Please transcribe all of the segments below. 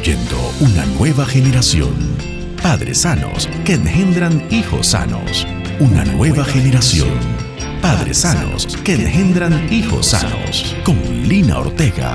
construyendo una nueva generación. Padres sanos que engendran hijos sanos. Una nueva generación. Padres sanos que engendran hijos sanos. Con Lina Ortega.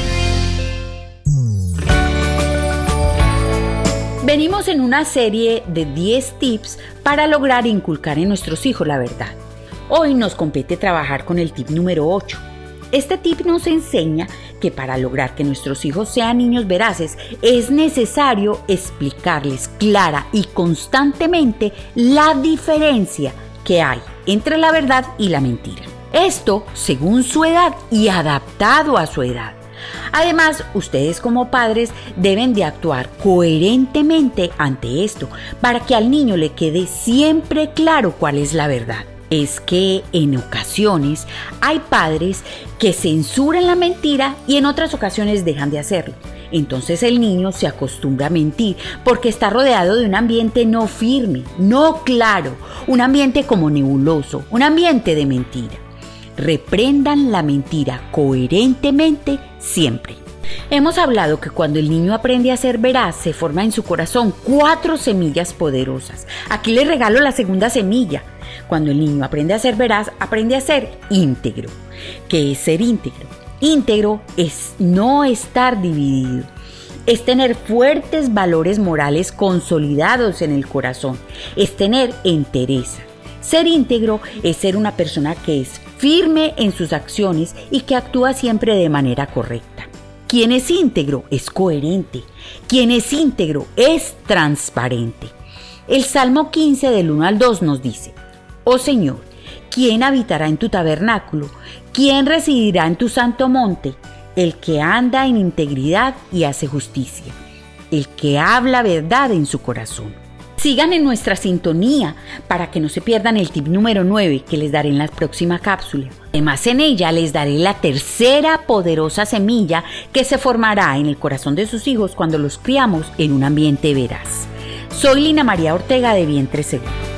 Venimos en una serie de 10 tips para lograr inculcar en nuestros hijos la verdad. Hoy nos compete trabajar con el tip número 8. Este tip nos enseña que para lograr que nuestros hijos sean niños veraces es necesario explicarles clara y constantemente la diferencia que hay entre la verdad y la mentira. Esto según su edad y adaptado a su edad. Además, ustedes como padres deben de actuar coherentemente ante esto para que al niño le quede siempre claro cuál es la verdad. Es que en ocasiones hay padres que censuran la mentira y en otras ocasiones dejan de hacerlo. Entonces el niño se acostumbra a mentir porque está rodeado de un ambiente no firme, no claro, un ambiente como nebuloso, un ambiente de mentira. Reprendan la mentira coherentemente siempre. Hemos hablado que cuando el niño aprende a ser veraz, se forma en su corazón 4 semillas poderosas. Aquí les regalo la segunda semilla. Cuando el niño aprende a ser veraz, aprende a ser íntegro. ¿Qué es ser íntegro? Íntegro es no estar dividido. Es tener fuertes valores morales consolidados en el corazón. Es tener entereza. Ser íntegro es ser una persona que es firme en sus acciones y que actúa siempre de manera correcta. Quien es íntegro es coherente. Quien es íntegro es transparente. El Salmo 15 del 1 al 2 nos dice: Oh Señor, ¿quién habitará en tu tabernáculo? ¿Quién residirá en tu santo monte? El que anda en integridad y hace justicia. El que habla verdad en su corazón. Sigan en nuestra sintonía para que no se pierdan el tip número 9 que les daré en la próxima cápsula. Además, en ella les daré la tercera poderosa semilla que se formará en el corazón de sus hijos cuando los criamos en un ambiente veraz. Soy Lina María Ortega de Vientre Seguro.